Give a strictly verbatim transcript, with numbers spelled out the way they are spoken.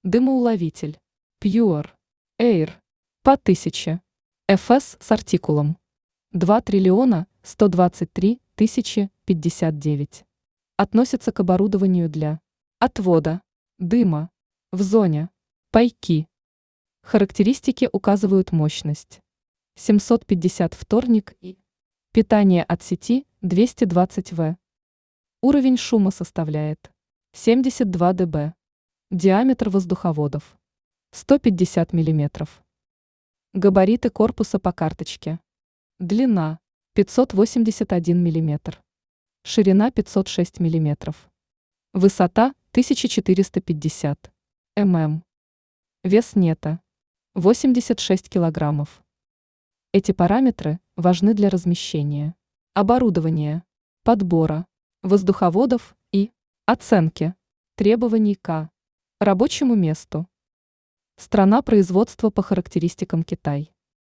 Дымоуловитель. Pure Air. По тысяче. эф эс с артикулом. два триллиона сто двадцать три тысячи пятьдесят девять. Относится к оборудованию для отвода дыма в зоне пайки. Характеристики указывают мощность семьсот пятьдесят вторник и питание от сети двести двадцать ватт. Уровень шума составляет семьдесят два дБ. Диаметр воздуховодов сто пятьдесят миллиметров. Габариты корпуса по карточке. Длина пятьсот восемьдесят один миллиметр. Ширина пятьсот шесть миллиметров. Высота тысяча четыреста пятьдесят миллиметров. Вес нета восемьдесят шесть килограммов. Эти параметры важны для размещения, оборудования, подбора, воздуховодов и оценки требований к рабочему месту. Страна производства по характеристикам Китай.